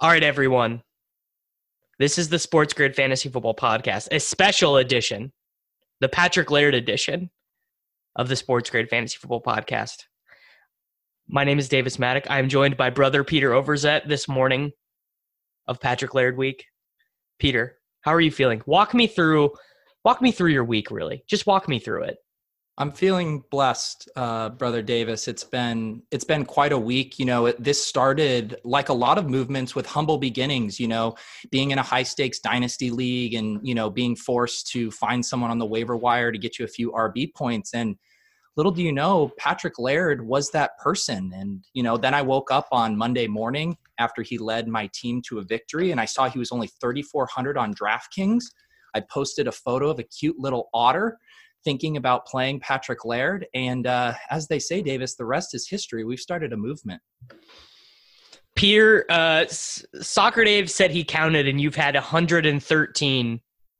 All right, everyone. This is the Sports Grid Fantasy Football Podcast, a special edition, the Patrick Laird edition of the Sports Grid Fantasy Football Podcast. My name is Davis Maddock. I am joined by brother Peter Overzet this morning of Patrick Laird Week. Peter, how are you feeling? Walk me through your week, really. Just walk me through it. I'm feeling blessed, brother Davis. It's been quite a week. This started like a lot of movements with humble beginnings, being in a high stakes dynasty league and, being forced to find someone on the waiver wire to get you a few RB points. And little do you know, Patrick Laird was that person. And, then I woke up on Monday morning after he led my team to a victory and I saw he was only 3,400 on DraftKings. I posted a photo of a cute little otter thinking about playing Patrick Laird. And as they say, Davis, the rest is history. We've started a movement. Peter, Soccer Dave said he counted and you've had 113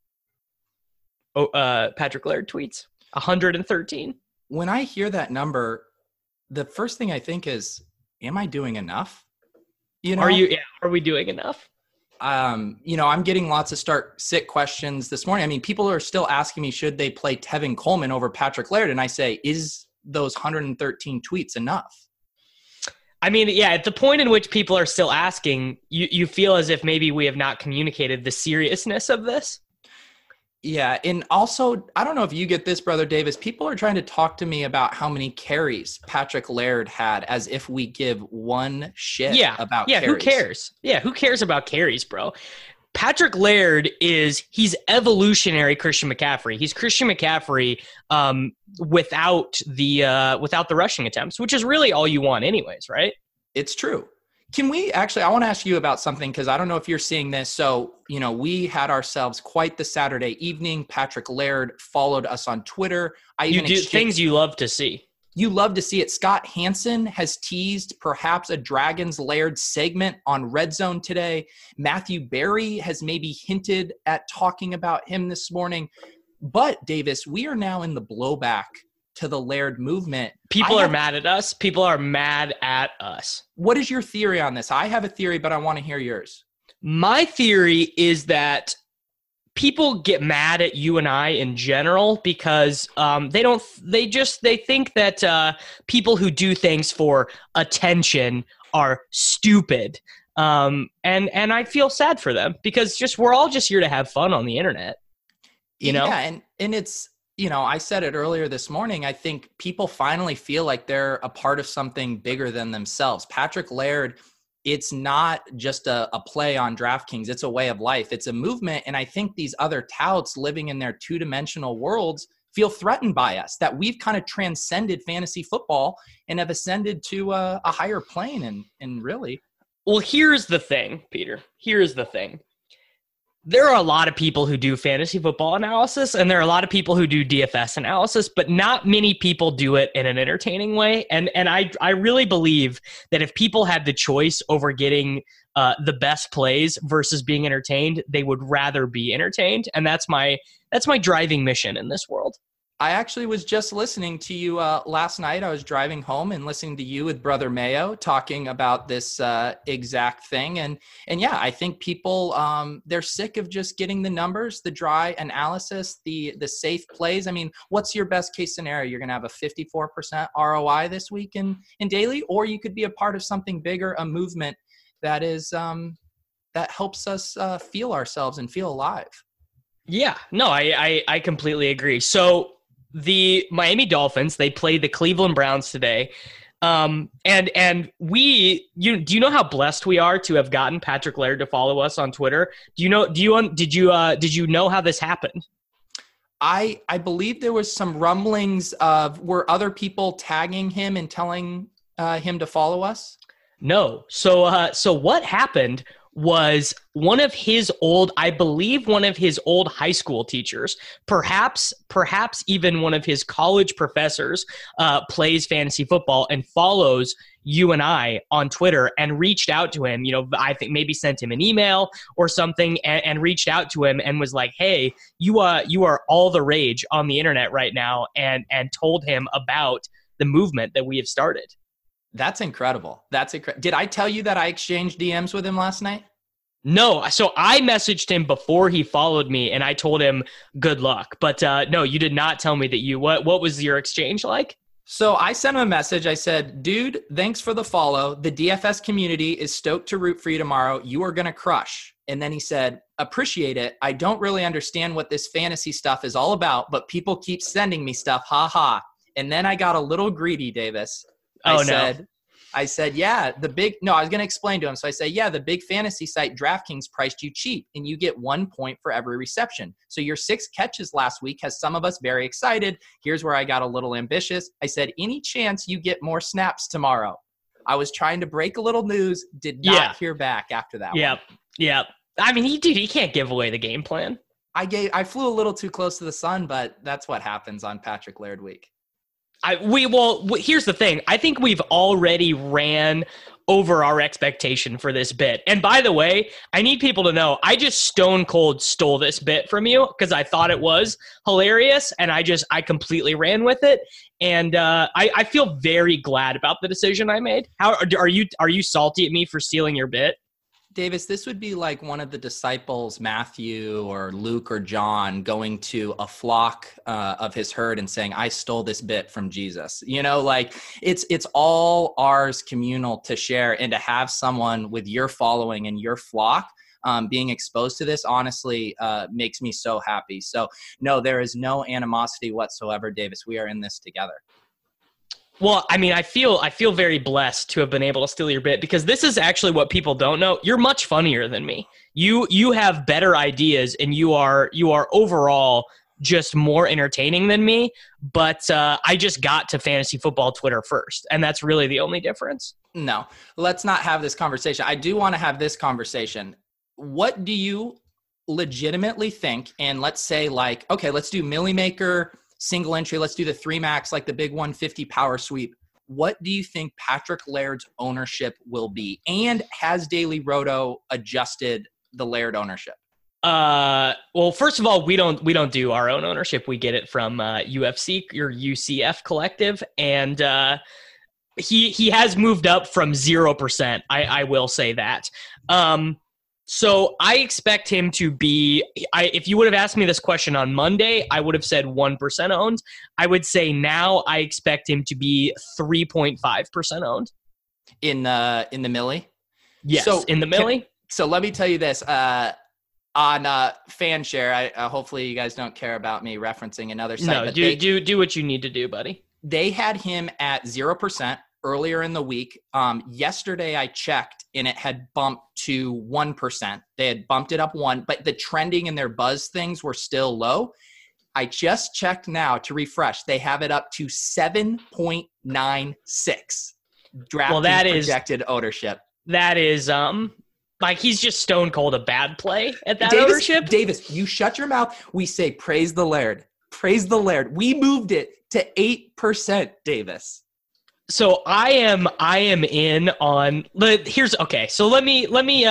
Patrick Laird tweets. 113. When I hear that number, the first thing I think is, am I doing enough? Are we doing enough? I'm getting lots of start-sit questions this morning. I mean, people are still asking me, should they play Tevin Coleman over Patrick Laird? And I say, is those 113 tweets enough? I mean, yeah, at the point in which people are still asking, you feel as if maybe we have not communicated the seriousness of this. Yeah, and also, I don't know if you get this, brother Davis. People are trying to talk to me about how many carries Patrick Laird had, as if we give one shit about carries. Who cares? Yeah, who cares about carries, bro? Patrick Laird he's evolutionary Christian McCaffrey. He's Christian McCaffrey without the rushing attempts, which is really all you want anyways, right? It's true. Can we actually, I want to ask you about something because I don't know if you're seeing this. So, we had ourselves quite the Saturday evening. Patrick Laird followed us on Twitter. You do things you love to see. You love to see it. Scott Hansen has teased perhaps a Dragons Laird segment on Red Zone today. Matthew Berry has maybe hinted at talking about him this morning. But, Davis, we are now in the blowback to the Laird movement. People are mad at us. People are mad at us. What is your theory on this? I have a theory, but I want to hear yours. My theory is that people get mad at you and I in general because they think that people who do things for attention are stupid. And I feel sad for them because we're all just here to have fun on the internet. Yeah, and it's, I said it earlier this morning. I think people finally feel like they're a part of something bigger than themselves. Patrick Laird, it's not just a play on DraftKings. It's a way of life. It's a movement. And I think these other touts living in their two-dimensional worlds feel threatened by us, that we've kind of transcended fantasy football and have ascended to a higher plane. And really. Well, here's the thing, Peter. Here's the thing. There are a lot of people who do fantasy football analysis, and there are a lot of people who do DFS analysis, but not many people do it in an entertaining way. And I really believe that if people had the choice over getting the best plays versus being entertained, they would rather be entertained. And that's my driving mission in this world. I actually was just listening to you last night. I was driving home and listening to you with Brother Mayo talking about this exact thing. And yeah, I think people, they're sick of just getting the numbers, the dry analysis, the safe plays. I mean, what's your best case scenario? You're going to have a 54% ROI this week in daily, or you could be a part of something bigger, a movement that is that helps us feel ourselves and feel alive. Yeah, no, I completely agree. So the Miami Dolphins, they played the Cleveland Browns today. And do you know how blessed we are to have gotten Patrick Laird to follow us on Twitter? Did you know how this happened? I believe there was some rumblings of, were other people tagging him and telling him to follow us? No. So what happened was one of his old high school teachers, perhaps even one of his college professors, plays fantasy football and follows you and I on Twitter and reached out to him. I think maybe sent him an email or something and reached out to him and was like, hey, you are all the rage on the internet right now, and told him about the movement that we have started. That's incredible. Did I tell you that I exchanged DMs with him last night? No, so I messaged him before he followed me, and I told him good luck. But no, you did not tell me that you. What was your exchange like? So I sent him a message. I said, dude, thanks for the follow. The DFS community is stoked to root for you tomorrow. You are going to crush. And then he said, appreciate it. I don't really understand what this fantasy stuff is all about, but people keep sending me stuff. Ha ha. And then I got a little greedy, Davis. I said, yeah, I was going to explain to him. So I said, yeah, the big fantasy site DraftKings priced you cheap and you get 1 point for every reception. So your 6 catches last week has some of us very excited. Here's where I got a little ambitious. I said, any chance you get more snaps tomorrow? I was trying to break a little news, did not hear back after that one. Yeah. I mean, he can't give away the game plan. I flew a little too close to the sun, but that's what happens on Patrick Laird week. Here's the thing. I think we've already ran over our expectation for this bit. And by the way, I need people to know I just stone cold stole this bit from you because I thought it was hilarious, and I completely ran with it. And I feel very glad about the decision I made. How are you salty at me for stealing your bit? Davis, this would be like one of the disciples, Matthew or Luke or John, going to a flock of his herd and saying, I stole this bit from Jesus. You know, like it's all ours communal to share, and to have someone with your following and your flock being exposed to this, honestly, makes me so happy. So no, there is no animosity whatsoever, Davis. We are in this together. Well, I mean, I feel very blessed to have been able to steal your bit, because this is actually what people don't know. You're much funnier than me. You have better ideas, and you are overall just more entertaining than me. But I just got to fantasy football Twitter first, and that's really the only difference. No, let's not have this conversation. I do want to have this conversation. What do you legitimately think? And let's say, like, okay, let's do Millie Maker, single entry. Let's do the 3 max, like the big 150 power sweep. What do you think Patrick Laird's ownership will be? And has Daily Roto adjusted the Laird ownership? Well, first of all, we don't do our own ownership. We get it from UFC or UCF Collective, and he has moved up from 0%. I will say that. So I expect him to be, if you would have asked me this question on Monday, I would have said 1% owned. I would say now I expect him to be 3.5% owned. In the Millie? Yes, so, in the Millie. So let me tell you this. On FanShare, hopefully you guys don't care about me referencing another site. No, do what you need to do, buddy. They had him at 0% earlier in the week. Yesterday I checked and it had bumped to 1%. They had bumped it up 1, but the trending and their buzz things were still low. I just checked now to refresh. They have it up to 7.96. DraftKings projected ownership. That is like he's just stone cold a bad play at that ownership. Davis, you shut your mouth. We say praise the Laird. Praise the Laird. We moved it to 8%, Davis. So I am in on. Here's okay. So let me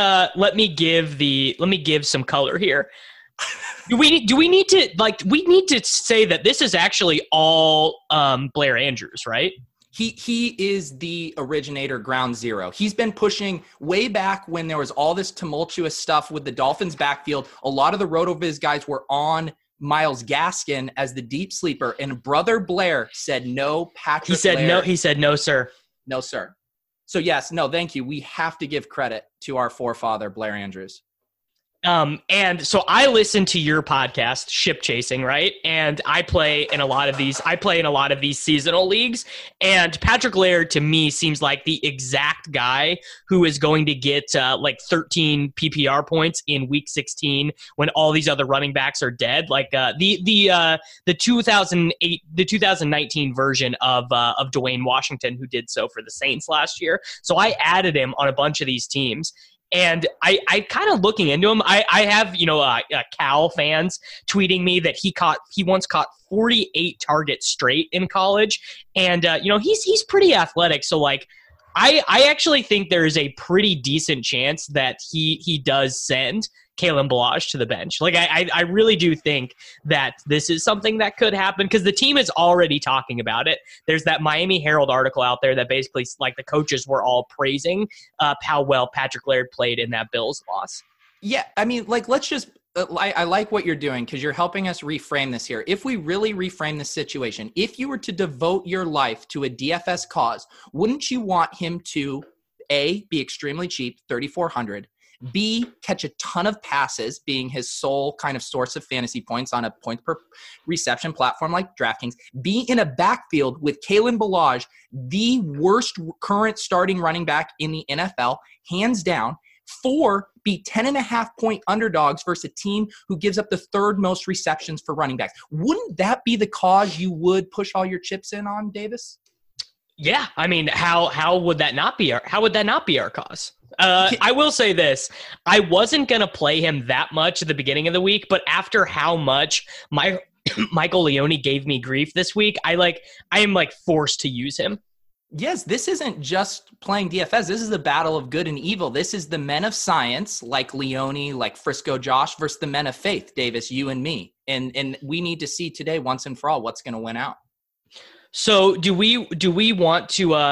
give some color here. Do we need to say that this is actually all Blair Andrews, right? He is the originator, ground zero. He's been pushing way back when there was all this tumultuous stuff with the Dolphins backfield. A lot of the RotoViz guys were on Myles Gaskin as the deep sleeper, and Brother Blair said no. He said no, sir. No, sir. So yes, no, thank you. We have to give credit to our forefather, Blair Andrews. And so I listen to your podcast, Ship Chasing, right? And I play in a lot of these seasonal leagues. And Patrick Laird, to me, seems like the exact guy who is going to get like 13 PPR points in week 16 when all these other running backs are dead. Like the 2019 version of Dwayne Washington, who did so for the Saints last year. So I added him on a bunch of these teams. And I kind of looking into him. I have Cal fans tweeting me that he once caught 48 targets straight in college, and he's pretty athletic. So like I actually think there is a pretty decent chance that he does send Kalen Ballage to the bench. Like I really do think that this is something that could happen because the team is already talking about it. There's that Miami Herald article out there that basically like the coaches were all praising how well Patrick Laird played in that Bills loss. Yeah, I mean, like, let's just, I like what you're doing because you're helping us reframe this here. If we really reframe the situation, if you were to devote your life to a DFS cause, wouldn't you want him to, A, be extremely cheap, 3,400, B, catch a ton of passes, being his sole kind of source of fantasy points on a point per reception platform like DraftKings, be in a backfield with Kalen Ballage, the worst current starting running back in the NFL, hands down, 4, be 10.5-point underdogs versus a team who gives up the third most receptions for running backs. Wouldn't that be the cause you would push all your chips in on, Davis? Yeah, I mean, how would that not be our cause? I will say this: I wasn't gonna play him that much at the beginning of the week, but after how much Michael Leone gave me grief this week, I am forced to use him. Yes, this isn't just playing DFS. This is the battle of good and evil. This is the men of science, like Leone, like Frisco Josh, versus the men of faith, Davis, you and me. And we need to see today, once and for all, what's going to win out. So do we want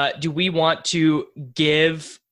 to give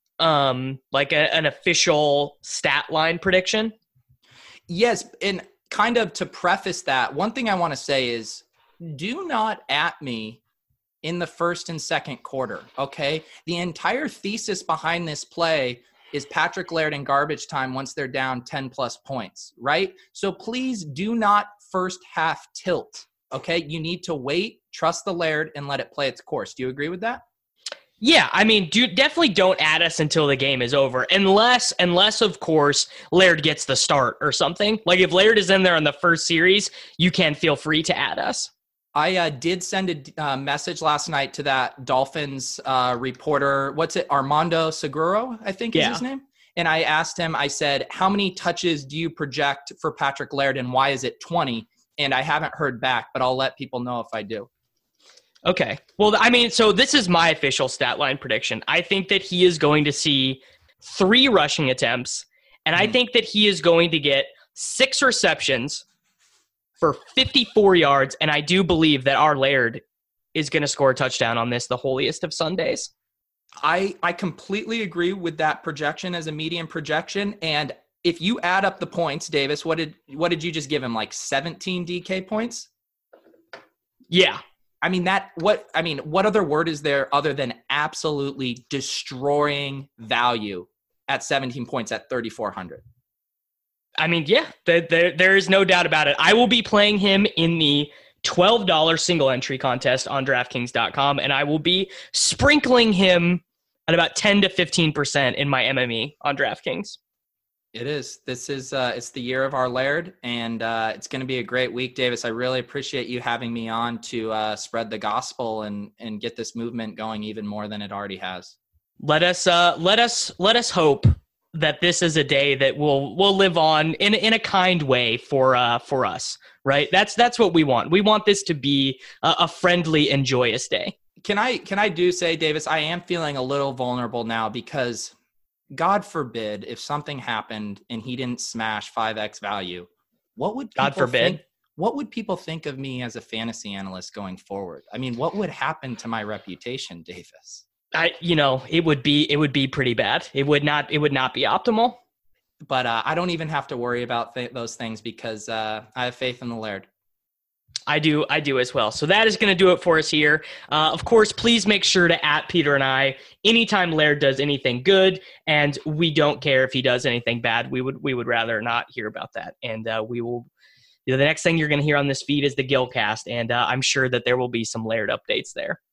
an official stat line prediction? Yes, and kind of to preface that, one thing I want to say is do not at me in the first and second quarter, okay? The entire thesis behind this play is Patrick Laird in garbage time once they're down 10-plus points, right? So please do not first half tilt, okay? You need to wait, trust the Laird, and let it play its course. Do you agree with that? Yeah, I mean, definitely don't add us until the game is over, unless of course Laird gets the start or something. Like if Laird is in there in the first series, you can feel free to add us. I did send a message last night to that Dolphins reporter. What's it? Armando Seguro, I think is his name. And I asked him, I said, how many touches do you project for Patrick Laird and why is it 20? And I haven't heard back, but I'll let people know if I do. Okay. Well, I mean, so this is my official stat line prediction. I think that he is going to see 3 rushing attempts, and I think that he is going to get 6 receptions for 54 yards, and I do believe that our Laird is going to score a touchdown on this, the holiest of Sundays. I completely agree with that projection as a median projection, and if you add up the points, Davis, what did you just give him, like 17 DK points? Yeah. I mean, what other word is there other than absolutely destroying value at 17 points at 3,400? I mean, yeah, there is no doubt about it. I will be playing him in the $12 single entry contest on DraftKings.com, and I will be sprinkling him at about 10 to 15% in my MME on DraftKings. It is. This is it's the year of our Laird, and it's going to be a great week, Davis. I really appreciate you having me on to spread the gospel and get this movement going even more than it already has. Let us hope that this is a day that will live on in a kind way for us, right? That's what we want. We want this to be a friendly and joyous day. Can I do say, Davis, I am feeling a little vulnerable now because God forbid if something happened and he didn't smash 5x value, what would people think of me as a fantasy analyst going forward? I mean, what would happen to my reputation, Davis? It would be pretty bad. It would not be optimal. But I don't even have to worry about those things because I have faith in the Laird. I do as well. So that is going to do it for us here. Of course, please make sure to @ Peter and I anytime Laird does anything good, and we don't care if he does anything bad. We would rather not hear about that. And we will. The next thing you're going to hear on this feed is the Gilcast, and I'm sure that there will be some Laird updates there.